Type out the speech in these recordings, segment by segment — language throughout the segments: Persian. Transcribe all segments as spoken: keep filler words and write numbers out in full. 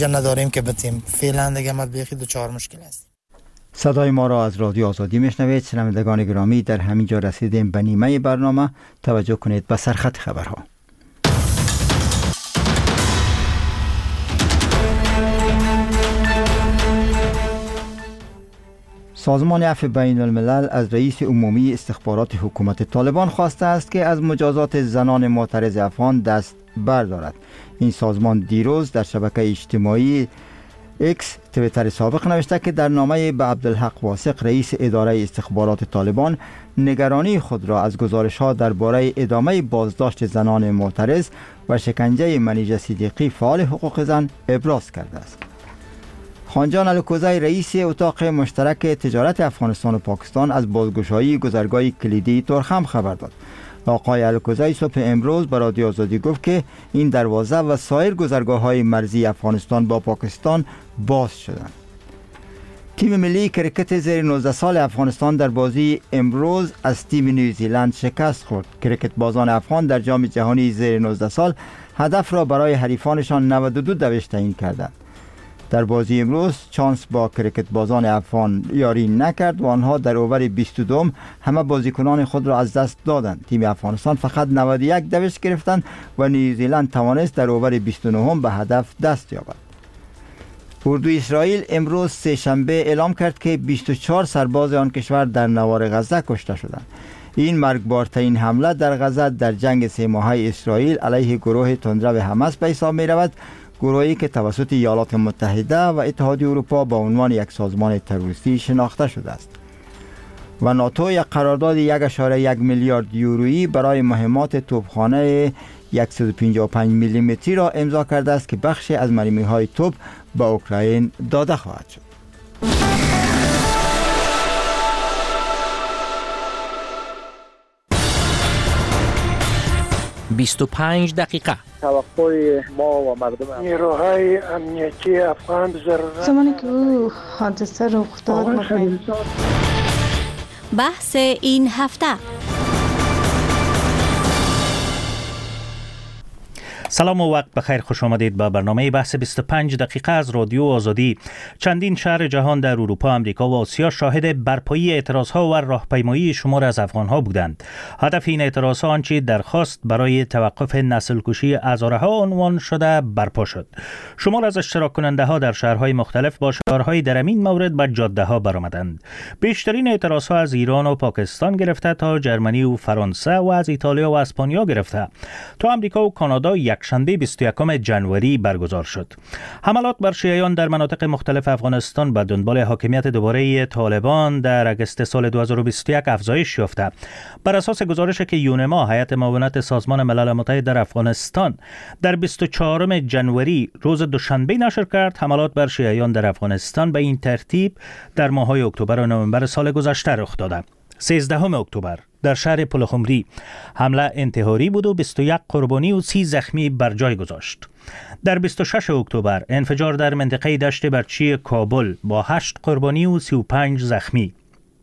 نداریم که بتیم. فعلا دیگه ما بیخی دو چهار مشکل است. صدای ما را از رادیو آزادی میشنوید. شنوندگان گرامی، در همین جا رسیدیم به نیمه برنامه. توجه کنید به سرخط خبرها. سازمان عفو بین الملل از رئیس عمومی استخبارات حکومت طالبان خواسته است که از مجازات زنان معترض افغان دست بردارد. این سازمان دیروز در شبکه اجتماعی اکس تویتر سابق نوشته که در نامه به عبدالحق واثق رئیس اداره استخبارات طالبان نگرانی خود را از گزارش‌ها درباره ادامه بازداشت زنان معترض و شکنجه منیژه صدیقی فعال حقوق زن ابراز کرده است. خانجان الکوزی رئیس اتاق مشترک تجارت افغانستان و پاکستان از بازگشایی گذرگاه کلیدی ترخم خبر داد. آقای الکوزی صبح امروز به رادیو آزادی گفت که این دروازه و سایر گذرگاه‌های مرزی افغانستان با پاکستان باز شدند. تیم ملی کرکت زیر نوزده سال افغانستان در بازی امروز از تیم نیوزیلند شکست خورد. کرکت بازان افغان در جام جهانی زیر نوزده سال هدف را برای حریفانشان نود و دو دویست تعیین کردند. در بازی امروز چانس با کرکت بازان افغان یاری نکرد و آنها در اوور بیست و دو همه بازیکنان خود را از دست دادند. تیم افغانستان فقط نود و یک دویست گرفتند و نیوزیلند توانست در اوور بیست و نه به هدف دست یابد. اردوی اسرائیل امروز سه شنبه اعلام کرد که بیست و چهار سرباز آن کشور در نوار غزه کشته شدند. این مرگبارترین حمله در غزه در جنگ سه ماهه اسرائیل علیه گروه تندرو حماس به حساب می رود، گروهی که توسط ایالات متحده و اتحادیه اروپا با عنوان یک سازمان تروریستی شناخته شده است. و ناتو یک قرارداد یک ممیز یک میلیارد یورویی برای مهمات توپخانه صد و پنجاه و پنج میلی متری را امضا کرده است که بخشی از مرمی‌های توپ به اوکراین داده خواهد شد. بیست و پنج دقیقه. توقع ما و مردم نیروهای امنیتی افغان ضرورت زمانی که او حادثه رخ داد بحث این هفته. سلام و وقت بخیر، خوش آمدید به برنامه بحث بیست و پنج دقیقه از رادیو آزادی. چندین شهر جهان در اروپا، آمریکا و آسیا شاهد برپایی اعتراضها و راهپیمایی شمار از افغانها بودند. هدف این اعتراضها آنچه درخواست برای توقف نسل کشی هزارها عنوان شده برپا شد. شمار از اشتراک کننده ها در شهرهای مختلف با شعارهای در این مورد به جاده ها برآمدند. بیشترین اعتراضها از ایران و پاکستان گرفته تا جرمنی و فرانسه و از ایتالیا و اسپانیا گرفته تا آمریکا و کانادا یک شنبه بیست و یکم ژانویه برگزار شد. حملات بر شیعیان در مناطق مختلف افغانستان به دنبال حاکمیت دوباره طالبان در اگست سال دو هزار و بیست و یک افزایش یافته. بر اساس گزارشی که یونما، هیئت معاونت سازمان ملل متحد در افغانستان، در بیست و چهارم ژانویه روز دوشنبه نشر کرد، حملات بر شیعیان در افغانستان به این ترتیب در ماه‌های اکتبر و نوامبر سال گذشته رخ داده. سیزدهم اکتبر در شهر پلخمری حمله انتحاری بود و بیست و یک قربانی و سی زخمی بر جای گذاشت. در بیست و ششم اکتبر انفجار در منطقه دشت برچی کابل با هشت قربانی و سی و پنج زخمی.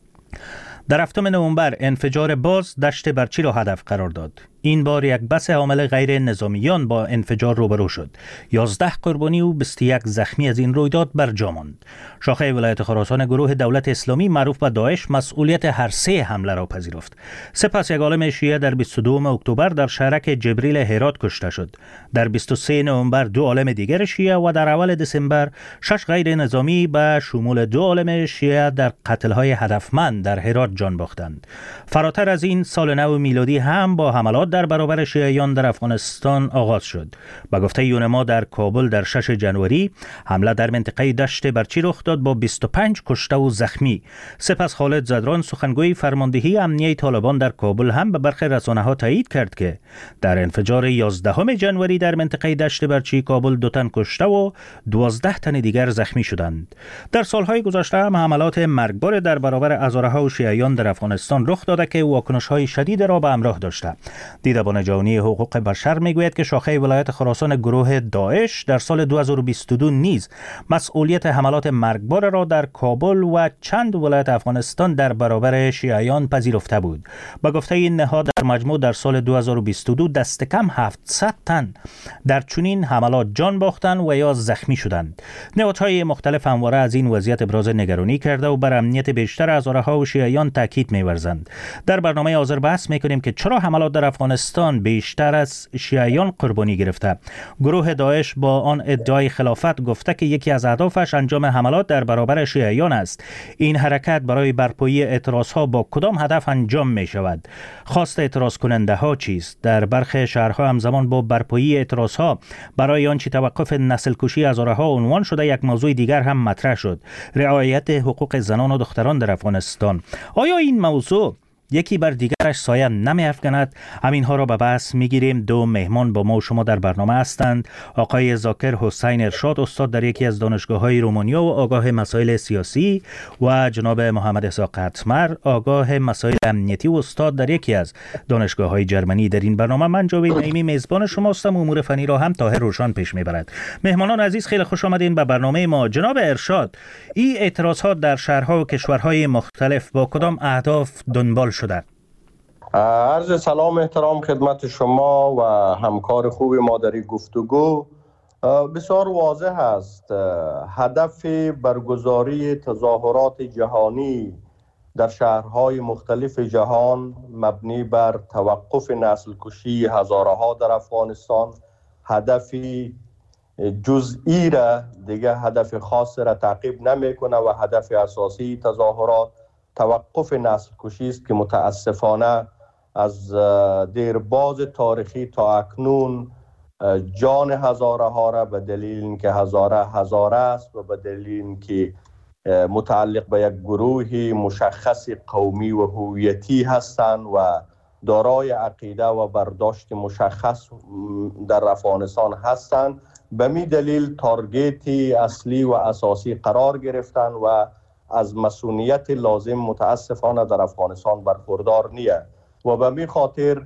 در هفتم نوامبر انفجار باز دشت برچی را هدف قرار داد. این بار یک بس حامل غیر نظامیان با انفجار روبرو شد. یازده قربانی و بیست و یک زخمی از این رویداد بر جا ماند. شاخه ولایت خراسان گروه دولت اسلامی معروف به داعش مسئولیت هر سه حمله را پذیرفت. سپس یک عالم شیعه در بیست و دوم اکتبر در شهرک جبریل هرات کشته شد. در بیست و سوم نوامبر دو عالم دیگر شیعه و در اول دسامبر شش غیر نظامی به شمول دو عالم شیعه در قتل‌های هدفمند در هرات جان باختند. فراتر از این، سال نو میلادی هم با حملات در برابر شیعیان در افغانستان آغاز شد. به گفته یونما در کابل در ششم ژانویه حمله در منطقه دشت برچی رخ داد با بیست و پنج کشته و زخمی. سپس خالد زدران، سخنگوی فرماندهی امنیه طالبان در کابل، هم به برخی رسانه‌ها تایید کرد که در انفجار یازدهم ژانویه در منطقه دشت برچی کابل دو تن کشته و دوازده تن دیگر زخمی شدند. در سالهای گذشته هم حملات مرگبار در برابر هزارها شیعیان در افغانستان رخ داده که واکنش‌های شدید را به همراه داشته. دیدبان جهانی حقوق بشر میگوید که شاخه ولایت خراسان گروه داعش در سال دو هزار و بیست و دو نیز مسئولیت حملات مرگبار را در کابل و چند ولایت افغانستان در برابر شیعیان پذیرفته بود. با گفته این نهاد در مجموع در سال دو هزار و بیست و دو دست کم هفتصد تن در چنین حملات جان باختند و یا زخمی شدند. نهادهای مختلف همواره از این وضعیت ابراز نگرانی کرده و بر امنیت بیشتر هزارها و شیعیان تاکید می‌ورزند. در برنامه حاضر بحث می‌کنیم که چرا حملات در افغانستان بیشتر از شیعیان قربانی گرفته. گروه داعش با آن ادعای خلافت گفته که یکی از اهدافش انجام حملات در برابر شیعیان است. این حرکت برای برپایی اعتراضها با کدام هدف انجام می‌شود؟ خواست اعتراض کننده ها چیست؟ در برخی شهرها همزمان با برپایی اعتراضها برای آنچه توقف نسل کشی هزارها عنوان شده، یک موضوع دیگر هم مطرح شد: رعایت حقوق زنان و دختران در افغانستان. آیا این موضوع یکی بر دیگرش سایه نمی افکند؟ همینها را به بحث میگیریم. دو مهمان با ما و شما در برنامه هستند: آقای ذاکر حسین ارشاد، استاد در یکی از دانشگاه‌های رومانیا و آگاه مسائل سیاسی، و جناب محمد اسحاق قطمر، آگاه مسائل امنیتی و استاد در یکی از دانشگاه‌های جرمنی. در این برنامه من جاوید نعیمی میزبان شما هستم. امور فنی را هم طاهر روشان پیش میبرد. مهمانان عزیز، خیلی خوش آمدین به برنامه ما. جناب ارشاد، این اعتراضات در شهرها و کشورهای مختلف با کدام اهداف دنبال شده؟ عرض سلام احترام خدمت شما و همکار خوب ما در این گفتگو. بسیار واضح است هدف برگزاری تظاهرات جهانی در شهرهای مختلف جهان مبنی بر توقف نسل کشی هزارها در افغانستان، هدفی جزئی را دیگه هدف خاص را تعقیب نمیکنه و هدف اساسی تظاهرات توقف نسل کشی است که متاسفانه از دیرباز تاریخی تا اکنون جان هزارها را به دلیل اینکه هزاره هزاره است و به دلیل اینکه متعلق به یک گروهی مشخص قومی و هویتی هستند و دارای عقیده و برداشت مشخص در افغانستان هستند، به می دلیل تارگتی اصلی و اساسی قرار گرفتند و از مسئولیت لازم متاسفانه در افغانستان برخوردار نیست و به می خاطر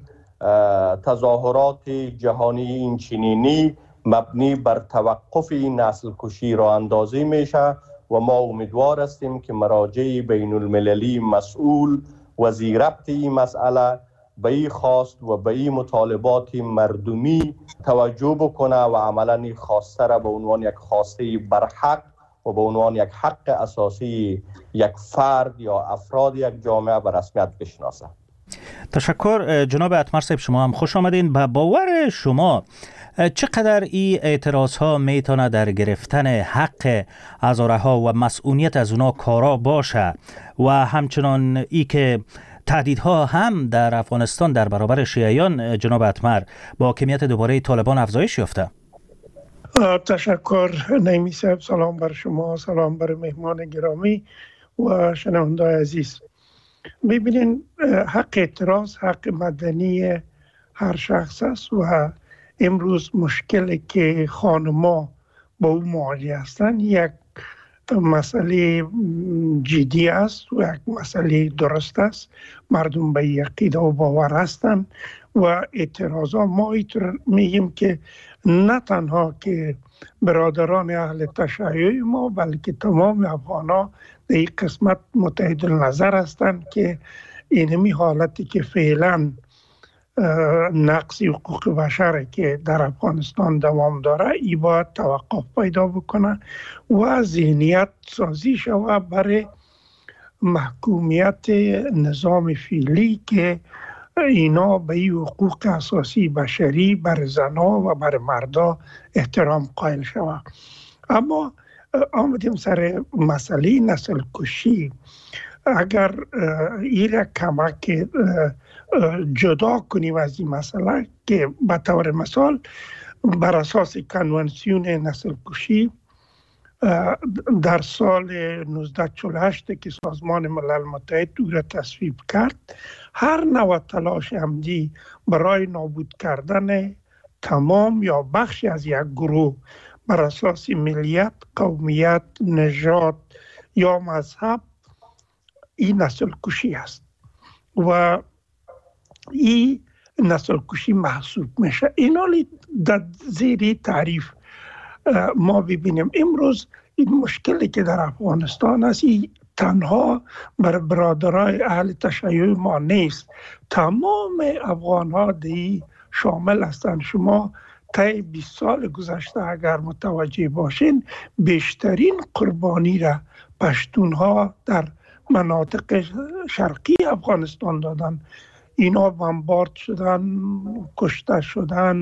تظاهرات جهانی این چنینی مبنی بر توقف این نسل کشی را اندازی میشه و ما امیدوار هستیم که مراجع بین المللی مسئول و زیربط این مسئله به این خواست و به این مطالبات مردمی توجه بکنه و عملا این خواسته را به عنوان یک خواسته برحق و به عنوان یک حق اساسی یک فرد یا افراد یک جامعه به رسمیت بشناسه. تشکر جناب قطمر صاحب، شما هم خوش آمدین. به باور شما چقدر این اعتراض ها میتونه در گرفتن حق هزارها و مسئولیت از اونا کارا باشه و همچنان ای که تهدیدها هم در افغانستان در برابر شیعیان جناب قطمر با حاکمیت دوباره طالبان افزایش یافته؟ تشکر نعیمی صاحب، سلام بر شما، سلام بر مهمان گرامی و شنونده عزیز. ببینین، حق اعتراض حق مدنی هر شخص است و امروز مشکلی که خانما با او مواجه هستند یک مسئله جدی است و یک مسئله درست است. مردم به عقیده و باور هستند و اعتراضا ما اینطور میگیم که نه تنها که برادران اهل تشیع ما بلکه تمام افغانا در این قسمت متحد النظر هستند که اینمی حالتی که فعلا نقص حقوق بشر که در افغانستان دوام داره ای باید توقف پیدا بکنه و ذهنیت سازی شوه برای محکومیت نظام فعلی که اینا به این حقوق اساسی بشری بر زنها و بر مردا احترام قائل شوه. اما آمدیم سر مسئله نسل کشی. اگر این کمک جدا کنیم از این مسئله که به طور مثال بر اساس کنوانسیون نسل کشی در سال نوزده چهل و هشت که سازمان ملل متحد او را تصویب کرد، هر نوع تلاش عمدی برای نابود کردن تمام یا بخشی از یک گروه بر اساس ملیت، قومیت، نژاد یا مذهب این نسل کشی است و این نسل کشی محسوب میشه. اینا در زیر تعریف ما ببینیم امروز این مشکلی که در افغانستان است این تنها بر برادرای اهل تشیع ما نیست، تمام افغان ها دی شامل هستند. شما طی بیست سال گذشته اگر متوجه باشین بیشترین قربانی را پشتون ها در مناطق شرقی افغانستان دادن. اینا بمبارد شدن، کشته شدن،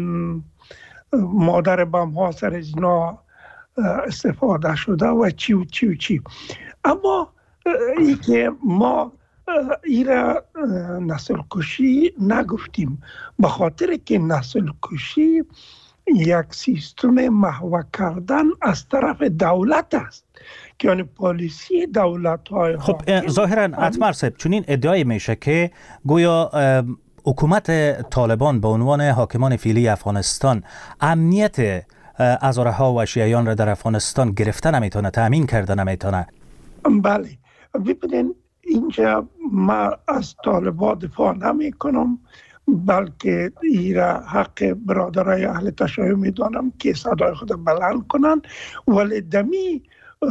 مادر بم ها سر از اینا استفاده شده و چی و چی و چی. اما ای که ما ایره نسل کشی نگفتیم به خاطر که نسل کشی یک سیستم محو کردن از طرف دولت است که یعنی پالیسی دولت های خب ظاهرا اتمر صاحب چون این ادعای میشه که گویا حکومت طالبان به عنوان حاکمان فعلی افغانستان امنیت هزاره ها و شیعیان را در افغانستان گرفته نمیتونه، تامین کرده نمیتونه. بله ببینین اینجا ما از طالبان دفاع نمی کنم، بلکه ایرا حق برادرای اهل تشیع میدانم که صدای خود بلند کنن، ولی دمی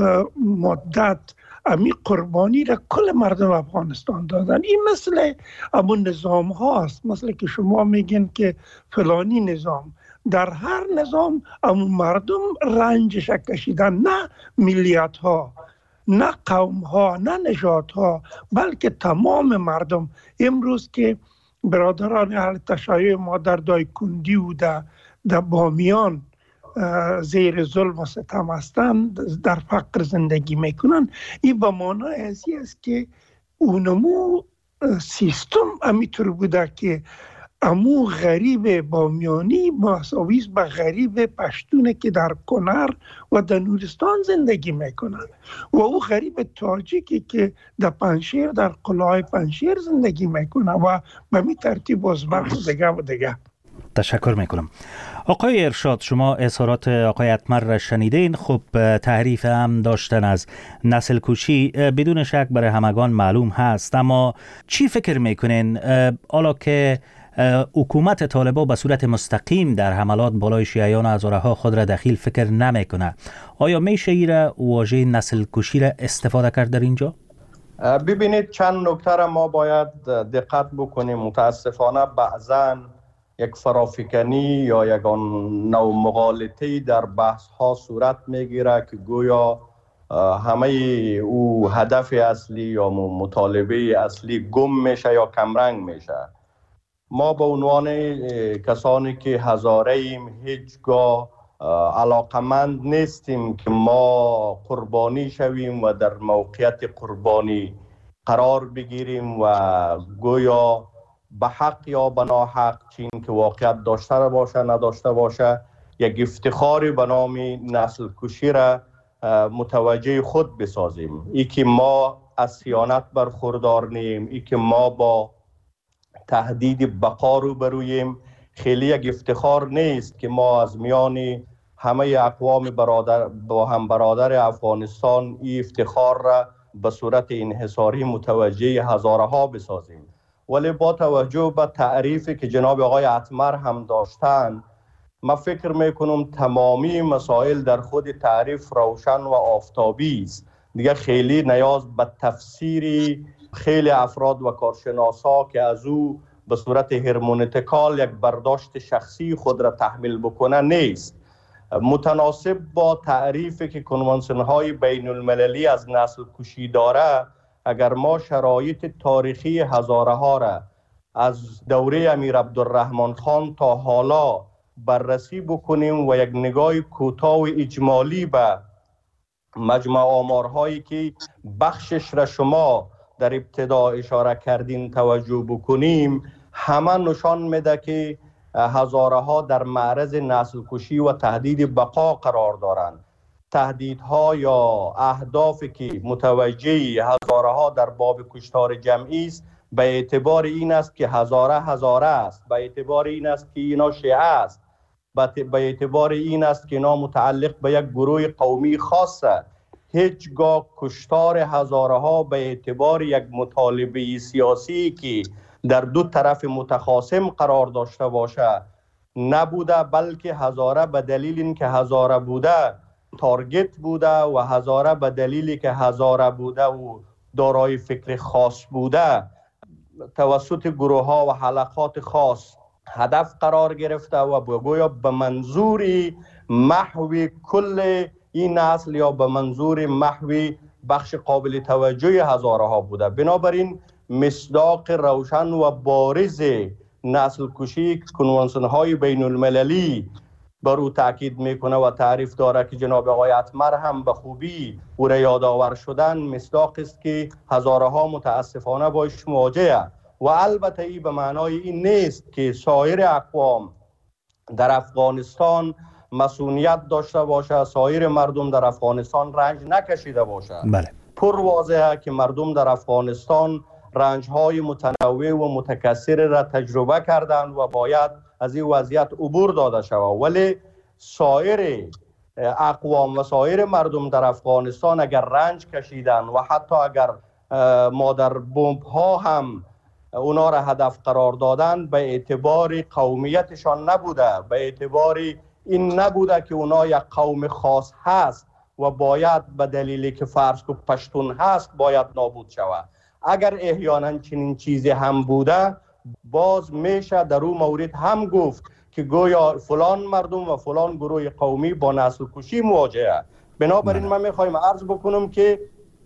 مدت امی قربانی را کل مردم افغانستان دادن. این مثل امون نظام هاست، مثل که شما میگین که فلانی نظام، در هر نظام امون مردم رنجش کشیدن، نه ملیت ها، نه قوم ها، نه نژاد ها، بلکه تمام مردم. امروز که برادران اهل تشیع ما در دایکندی و در, در بامیان زیر ظلم و ستم هستند، در فقر زندگی میکنن، این به معنای ازی است که اونمو سیستم امیطور بوده که امو غریب بامیانی مساویس به غریب پشتونه که در کنر و در نورستان زندگی میکنن و او غریب تاجیکی که در پنشیر در قلعه پنشیر زندگی میکنه و به می ترتیب ازبک و دیگه و دیگه. تشکر میکنم. آقای ارشاد، شما اظهارات آقای اتمر را شنیدین. خب تعریف هم داشتن از نسل کشی بدون شک برای همگان معلوم هست، اما چی فکر میکنین حالا که حکومت طالبان به صورت مستقیم در حملات بالای شیعیان و هزاره ها خود را دخیل فکر نمیکنه، آیا میشه ایره واژه نسل کشی را استفاده کرد در اینجا؟ ببینید چند نکته را ما باید دقت بکنیم. متاسفانه بعضاً یک فرافکنی یا یک نوع مغالطه‌ای در بحث ها صورت میگیره که گویا همه او هدف اصلی یا مطالبه اصلی گم میشه یا کمرنگ میشه. ما به عنوان کسانی که هزاره ایم هیچگاه علاقمند نیستیم که ما قربانی شویم و در موقعیت قربانی قرار بگیریم و گویا به حق یا به ناحق، چین که واقعیت داشته باشه نداشته باشه، یک افتخاری به نام نسل کشی را متوجه خود بسازیم. ای که ما از خیانت برخوردار نیم، ای که ما با تهدید بقا رو برویم، خیلی یک افتخار نیست که ما از میان همه اقوام برادر با هم برادر افغانستان این افتخار را به صورت انحصاری متوجه هزاره ها بسازیم. ولی با توجه به تعریفی که جناب آقای اتمر هم داشتن، من فکر میکنم تمامی مسائل در خود تعریف روشن و آفتابی است. دیگه خیلی نیاز به تفسیری خیلی افراد و کارشناسا که از او به صورت هرمونتیکال یک برداشت شخصی خود را تحمیل بکنه نیست. متناسب با تعریفی که کنوانسیون های بین المللی از نسل کشی داره، اگر ما شرایط تاریخی هزاره ها را از دوره امیر عبدالرحمن خان تا حالا بررسی بکنیم و یک نگاه کوتاه و اجمالی به مجمع آمارهایی که بخشش را شما در ابتدا اشاره کردین توجه بکنیم، همه نشان میده که هزاره ها در معرض نسل کشی و تهدید بقا قرار دارند. تهدیدها یا اهدافی که متوجه هزاره ها در باب کشتار جمعی است به اعتبار این است که هزاره هزاره است، به اعتبار این است که اینا شیعه است، به اعتبار این است که اینا متعلق به یک گروه قومی خاصه. هیچگاه کشتار هزاره ها به اعتبار یک مطالبه سیاسی که در دو طرف متخاصم قرار داشته باشه نبوده، بلکه هزاره به دلیل اینکه هزاره بوده تارگت بوده و هزاره به دلیلی که هزاره بوده و دارای فکر خاص بوده توسط گروه ها و حلقات خاص هدف قرار گرفته و بگویا به منظور محوی کل این نسل یا به منظور محوی بخش قابل توجه هزاره ها بوده. بنابراین مصداق روشن و بارز نسل کشی کنوانسیون های بین المللی بر او تاکید میکنه و تعریف داره که جناب آقای اتمر هم به خوبی او را یادآور شدن. مصداق است که هزاره ها متاسفانه باش مواجهه و البته ای به معنای این نیست که سایر اقوام در افغانستان مسئولیت داشته باشه، سایر مردم در افغانستان رنج نکشیده باشه. بله. پر واضحه که مردم در افغانستان رنج‌های متنوع و متکثر را تجربه کردند و باید از این وضعیت عبور داده شود. ولی سایر اقوام و سایر مردم در افغانستان اگر رنج کشیدن و حتی اگر مادر بمب ها هم اونا را هدف قرار دادن، به اعتبار قومیتشان نبوده، به اعتبار این نبوده که اونا یک قوم خاص هست و باید به دلیلی که فرض کو پشتون هست باید نابود شود. اگر احیانا چنین چیزی هم بوده باز میشه در اون مورد هم گفت که گویا فلان مردم و فلان گروه قومی با نسل کشی مواجهه. بنابراین من میخوایم عرض بکنم که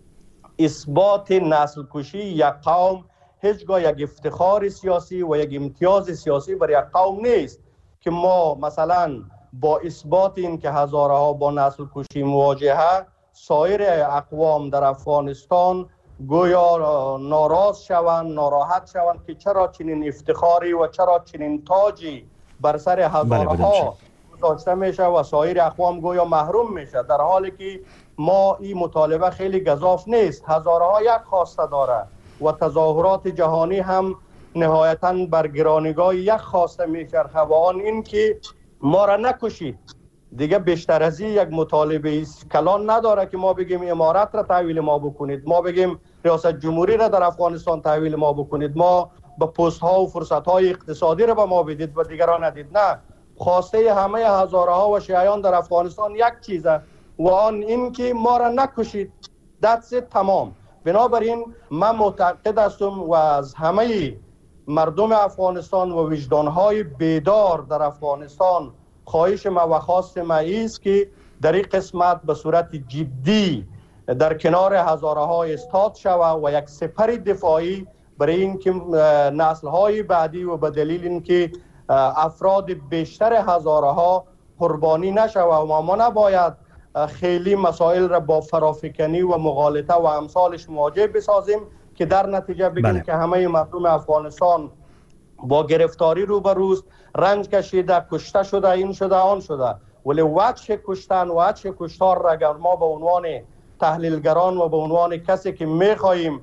اثبات نسل کشی یک قوم هیچگاه یک افتخار سیاسی و یک امتیاز سیاسی برای یک قوم نیست که ما مثلا با اثبات این که هزاره ها با نسل کشی مواجهه سایر اقوام در افغانستان گویا ناراض شوند، ناراحت شوند که چرا چنین افتخاری و چرا چنین تاجی بر سر هزاره ها گذاشته میشه و سایر اقوام گویا محروم میشه، در حالی که ما این مطالبه خیلی گزاف نیست. هزاره ها یک خواسته داره و تظاهرات جهانی هم نهایتاً بر گرانیگاه یک خواسته میچرخه و آن این که ما را نکشید. دیگه بیشتر از این یک مطالبه کلان نداره که ما بگیم امارت را تحویل ما بکنید، ما بگیم ریاست جمهوری را در افغانستان تحویل ما بکنید، ما به پست ها و فرصت های اقتصادی را به ما بدید و دیگران ندید. نه، خواسته همه هزاره ها و شیعیان در افغانستان یک چیزه و آن این که ما را نکشید. دست تمام. بنابراین من معتقد هستم و از همه مردم افغانستان و وجدانهای بیدار در افغانستان خواهش ما و خواست ما است که در این قسمت به صورت جدی در کنار هزاره ها استاد شود و یک سپر دفاعی برای اینکه نسل های بعدی و به دلیل اینکه افراد بیشتر هزاره ها قربانی نشود و ما نباید خیلی مسائل را با فرافکنی و مغالطه و امثالش مواجه بسازیم که در نتیجه بگیم بله. که همه مردم افغانستان با گرفتاری روبروست، رنج کشیده، کشته شده، این شده، آن شده. ولی وجه کشتن و وجه کشتار را اگر ما به عنوان تحلیلگران و به عنوان کسی که میخواهیم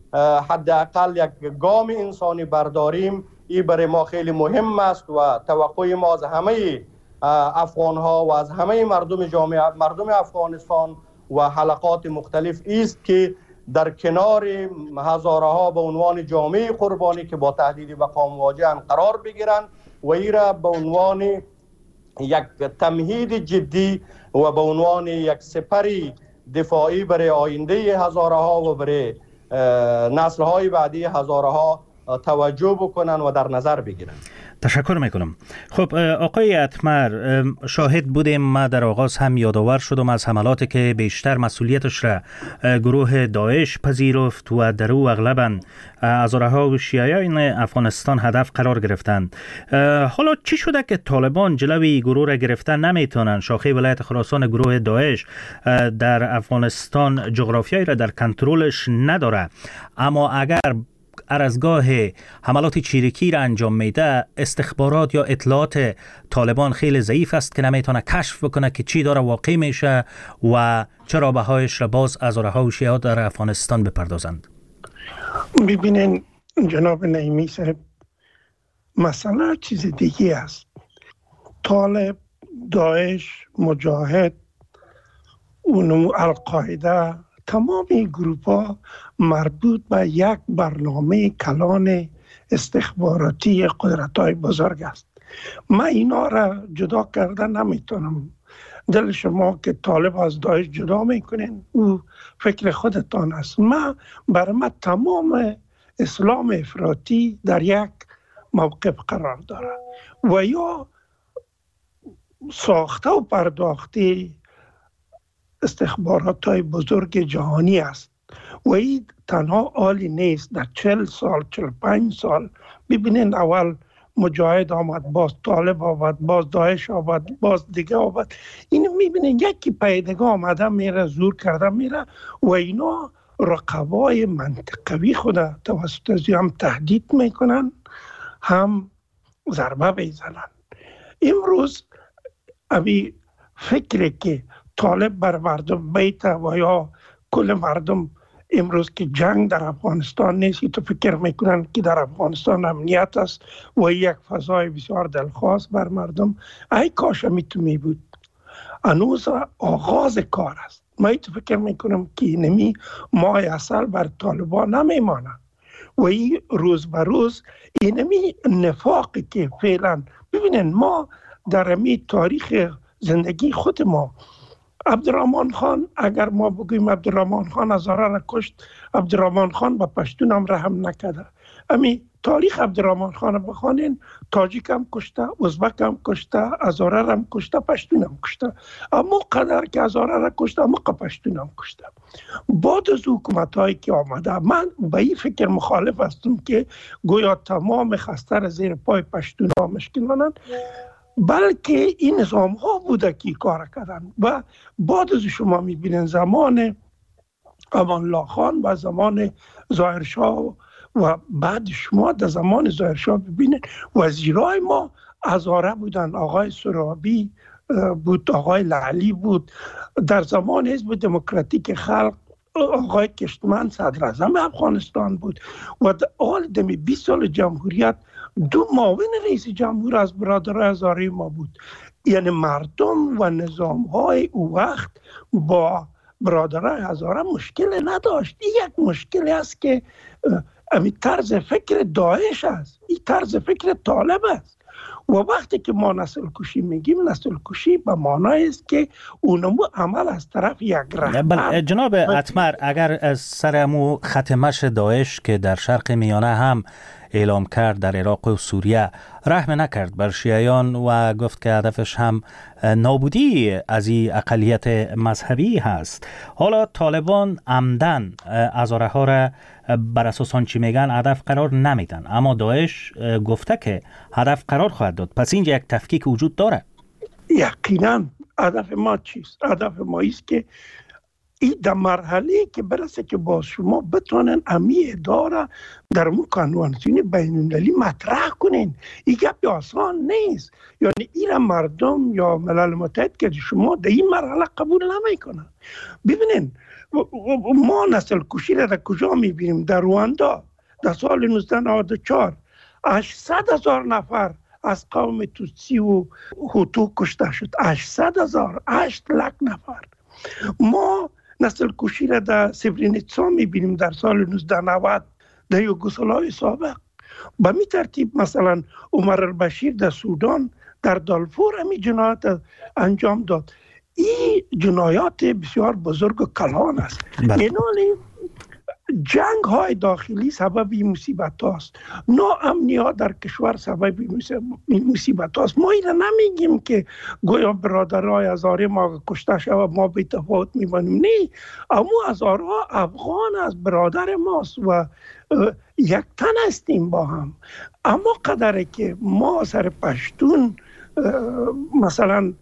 حداقل یک گام انسانی برداریم، این برای ما خیلی مهم است و توقع ما از همه افغان ها و از همه مردم جامعه مردم افغانستان و حلقات مختلف است که در کنار هزاره ها به عنوان جامعه قربانی که با تهدید بقا مواجه‌اند قرار بگیرند و این را به عنوان یک تمهید جدی و به عنوان یک سپری دفاعی برای آینده هزاره ها و برای نسل های بعدی هزاره ها توجه بکنن و در نظر بگیرن. تشکر میکنم. خب آقای اتمر، شاهد بودیم، ما در آغاز هم یادآور شدم از حملاتی که بیشتر مسئولیتش را گروه داعش پذیرفت و در او اغلبا هزاره ها و شیعیان افغانستان هدف قرار گرفتند. حالا چی شده که طالبان جلوی گروه را گرفتن نمیتونن؟ شاخه ولایت خراسان گروه داعش در افغانستان جغرافیایی را در کنترلش نداره، اما اگر ارزگاه حملات چیرکی را انجام میده، استخبارات یا اطلاعات طالبان خیلی ضعیف است که نمیتونه کشف بکنه که چی داره واقع میشه و چرا بهایش را باز هزاره ها و شیعه در افغانستان بپردازند. ببینین جناب نعیمی صاحب، مسئله چیز دیگه است. طالب، داعش، مجاهد، اونو القاعده، تمام این گروپ ها مربوط به یک برنامه کلان استخباراتی قدرت‌های بزرگ است. من اینا را جدا کردن نمیتونم. دل شما که طالب از داعش جدا میکنین او فکر خودتان است. من برای من تمام اسلام افراطی در یک موقف قرار داره و یا ساخته و پرداخته استخبارات های بزرگ جهانی است و این تنها عالی نیست. در چل سال چل پنج سال ببینین اول مجاهد آمد، باز طالب آمد، باز داعش آمد، باز دیگه آمد. این میبینین یکی پیدگاه آمده میره، زور کرده میره و اینا رقبای منطقوی خود توسط ازی هم تهدید میکنن هم ضربه بیزنن. امروز امی فکری که طالب بر مردم بیت و یا کل مردم امروز که جنگ در افغانستان نیست، تو فکر میکنن که در افغانستان امنیت است و یک فضای بسیار دلخواست بر مردم. ای کاش میتونی بود. هنوز آغاز کار است. من تو فکر میکنم که نمی ماه اصل بر طالبان نمیمانه و این روز به روز اینمی نفاقی که فعلا ببینن ما در امی تاریخ زندگی خود ما عبدالرحمن خان، اگر ما بگویم عبدالرحمن خان هزاره را کشت، عبدالرحمن خان به پشتون هم رحم نکرده. امی تاریخ عبدالرحمن خان بخوانین، تاجیک هم کشته، ازبک هم کشته، هزاره هم کشته، پشتون هم کشته. اما قدر که هزاره را کشته، اما پشتون هم کشته. بعد از حکومت هایی که آمده، من به این فکر مخالف هستم که گویا تمام خسته را زیر پای پشتون ها مشکلانند، بلکه این نظام ها بوده که کار کردن. و بعد از شما میبینن زمان امان الله خان و زمان ظاهرشاه و بعد شما در زمان ظاهرشاه ببینن وزیرای ما هزاره بودن. آقای سرابی بود، آقای لعلی بود. در زمان حزب دموکراتیک خلق آقای کشتمن صدر اعظم افغانستان بود و در حال دمی بیست سال جمهوریت دو معاون رئیس جمهور از برادرای هزاره ما بود. یعنی مردم و نظام های او وقت با برادرای هزاره مشکل نداشت. این یک مشکلی است که امی طرز فکر داعش است، این طرز فکر طالب است. و وقتی که ما نسل کشی میگیم، نسل کشی به معنای است که اونمو عمل از طرف یک رهبر. جناب اتمر، اگر از سرمو ختمش داعش که در شرق میانه هم اعلام کرد، در عراق و سوریه رحم نکرد بر شیعیان و گفت که هدفش هم نابودی از این اقلیت مذهبی هست. حالا طالبان عمدن هزاره ها را بر اساس آن چی میگن هدف قرار نمیدن، اما داعش گفته که هدف قرار خواهد داد. پس اینجا یک تفکیک وجود داره. یقینا هدف ما چیست؟ هدف ما است که این در مرحله که برسه که با شما بتونن امی اداره در مو کنوانسیون بین المللی مطرح کنین. این گپ آسان نیست. یعنی این مردم یا ملل متحد که شما در این مرحله قبول نمیکنن. ببینین ما نسل کشی را در کجا میبینیم؟ در رواندا در سال نوزده نود و چهار هشتصد هزار نفر از قوم توتسی و هوتو کشته شد. هشتصد هزار، هشت لک نفر. ما نسل کشی را در سبرینیتسا میبینیم در سال نوزده نود در یوگسلاوی سابق. به می ترتیب مثلا عمر البشیر در سودان در دارفور همی جنایات انجام داد. این جنایات بسیار بزرگ و کلان است. اینالی جنگ های داخلی سبب این مصیبت هاست. ناامنی ها در کشور سبب این مصیبت هاست. ما این نمیگیم که گویا برادرای هزاره ما کشته شود ما بی تفاوت میبانیم. نه، اما هزاره ها افغان از برادر ماست و یک تن هستیم با هم. اما قدره که ما سر پشتون مثلا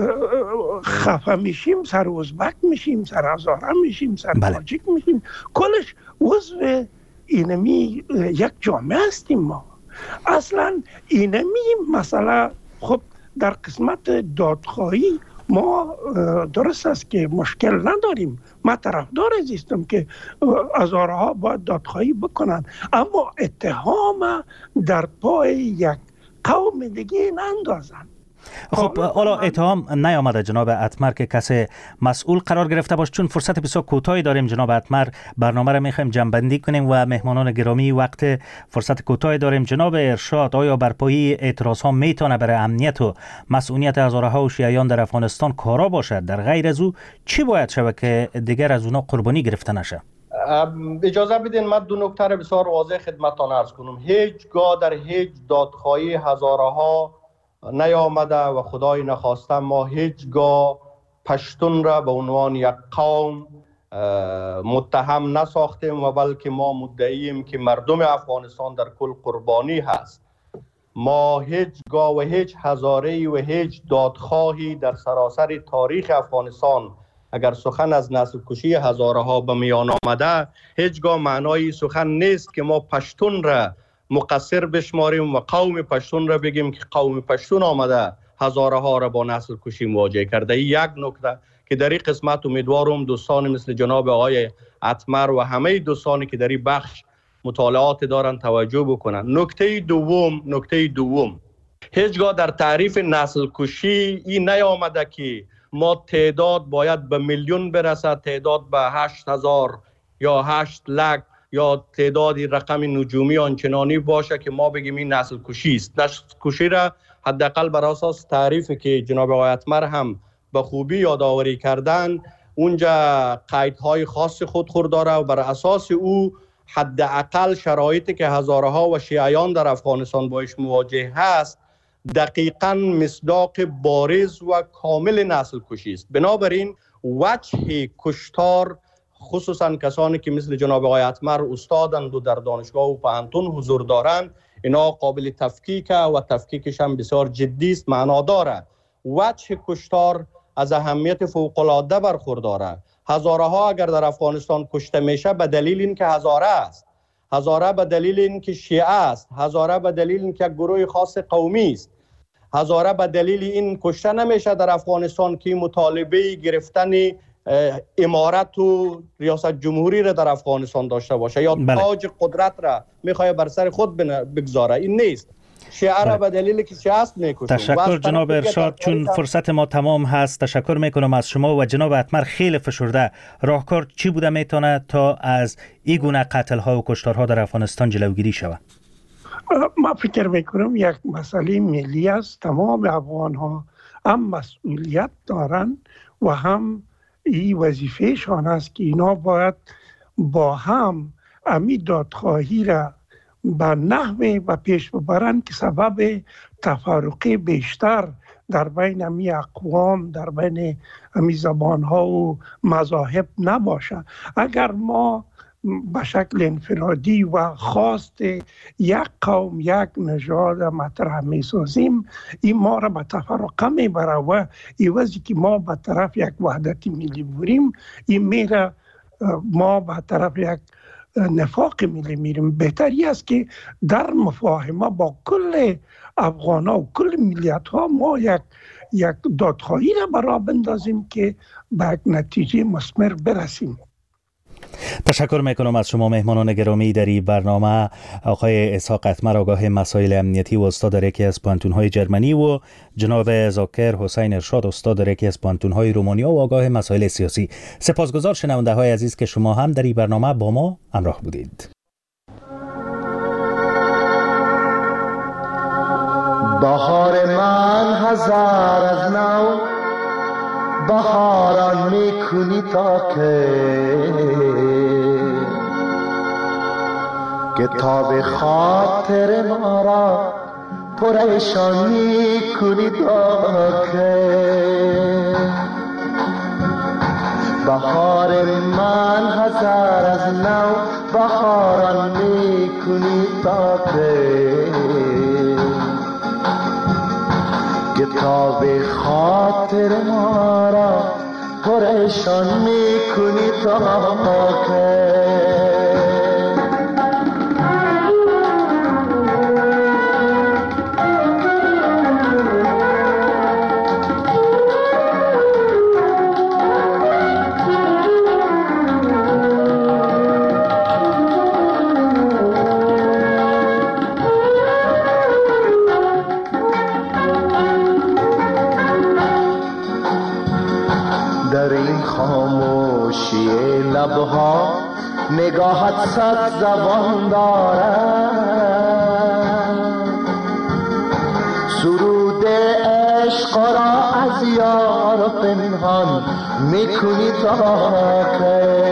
خفه میشیم، سر ازبک میشیم، سر هزاره میشیم، سر تاجیک میشیم، کلش عضو اینمی یک جامعه هستیم ما. اصلا اینمی مسئله خب در قسمت دادخواهی ما درست است که مشکل نداریم. من طرفدار ازیستم که هزاره ها باید دادخواهی بکنن، اما اتهام در پای یک قوم دیگه نندازن. خب حالا اتهام نیامده جناب اتمر که کسی مسئول قرار گرفته باشه، چون فرصت بسیار کوتاهی داریم جناب اتمر، برنامه را میخوایم جنبندی کنیم و مهمانان گرامی وقت فرصت کوتاهی داریم. جناب ارشاد، آیا برپایی اعتراض ها میتونه برای امنیت و مسئولیت هزارها و شیعیان در افغانستان کارا باشد؟ در غیر از او چی باید شود که دیگر از اونا قربانی گرفته نشه؟ اجازه بدین من دو نکته را بسیار واضح خدمتتان عرض کنم. هیچگاه در هیچ دادخواهی هزارها نیامده و خدای نخواسته ما هیچگاه پشتون را به عنوان یک قوم متهم نساختیم و بلکه ما مدعییم که مردم افغانستان در کل قربانی هست. ما هیچگاه و هیچ هزاره و هیچ دادخواهی در سراسر تاریخ افغانستان اگر سخن از نسل کشی هزارها به میان آمده، هیچگاه معنای سخن نیست که ما پشتون را مقصر بشماریم و قوم پشتون را بگیم که قوم پشتون آمده هزارها را با نسل کشی مواجه کرده. این یک نکته که در این قسمت امیدوارم دوستان مثل جناب آقای اتمر و همه دوستانی که در این بخش مطالعات دارن توجه بکنن. نکته دوم نکته دوم هیچگاه در تعریف نسل کشی این نیامده که ما تعداد باید به میلیون برسد، تعداد به هشت هزار یا هشت لک یا تعدادی رقم نجومی آنچنانی باشه که ما بگیم این نسل کشی است. نسل کشی را حداقل بر اساس تعریفی که جناب آقای اتمر هم به خوبی یادآوری کردن، اونجا قیدهای خاص خود خود داره و بر اساس او حداقل شرایطی که هزارها و شیعیان در افغانستان باش مواجه هست دقیقاً مصداق بارز و کامل نسل کشی است. بنابراین وجه کشتار خصوصا کسانی که مثل جناب آقای اتمر استادند و در دانشگاه و پوهنتون حضور دارند، اینا قابل تفکیک و تفکیکش هم بسیار جدی است، معنا داره. وجه کشتار از اهمیت فوق العاده برخورداره. هزارها اگر در افغانستان کشته میشه به دلیل اینکه هزاره است، هزاره به دلیل اینکه شیعه است، هزاره به دلیل اینکه گروه خاص قومی است، هزاره به دلیل این کشته نمیشه در افغانستان که مطالبه گرفتن امارت و ریاست جمهوری را در افغانستان داشته باشه یا بله. تاج قدرت را میخواد بر سر خود بگذاره. این نیست. شیعه را به دلیل که شیعه است میکشن. تشکر جناب ارشاد، چون فرصت ما تمام هست تشکر میکنم از شما و جناب اتمر. خیلی فشرده راهکار چی بوده میتونه تا از این گونه قتل ها و کشتار ها در افغانستان جلوگیری شود؟ ما فکر میکنم یک مسئله ملی است. تمام افغان ها هم مسئولیت دارن و هم این وظیفهشان است که اینا باید با هم امی دادخواهی را به نحوی و پیش ببرند که سبب تفرقه بیشتر در بین امی اقوام، در بین امی زبان ها و مذاهب نباشه. اگر ما به شکل انفرادی و خواست یک قوم یک نژاد مطرح می سازیم، این ما را به تفرقه می بره و ایوازی که ما به طرف یک وحدت ملی بریم، این میره ما به طرف یک نفاق ملی میریم. بهتری است که در مفاهمه با کل افغان ها و کل ملیت ها ما یک یک دادخواهی را برا بندازیم که به یک نتیجه مثمر برسیم. تشکر میکنم از شما مهمانان گرامی در این برنامه، آقای اسحاق اتمر آگاه مسائل امنیتی و استاد در یکی از پوهنتون‌های جرمنی و جناب ذاکر حسین ارشاد استاد در یکی از پوهنتون‌های رومانیا و آگاه مسائل سیاسی. سپاسگزار شنونده‌های عزیز که شما هم در این برنامه با ما همراه بودید. بهار من هزار از نو بهاران میکنی تا که کتاب خاطر ما را پریشان میکنی تا که بهار من هزار از نو بهاران میکنی تا که کتاب خاطر ما را پریشان میکنی تا که خاموشی لبها نگاهت صد زبان دارد. سرود عشق را از یار پنهان میکنی تا که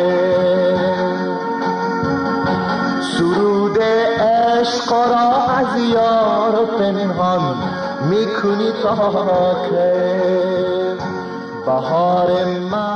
سرود عشق را از یار پنهان میکنی تا که بهار من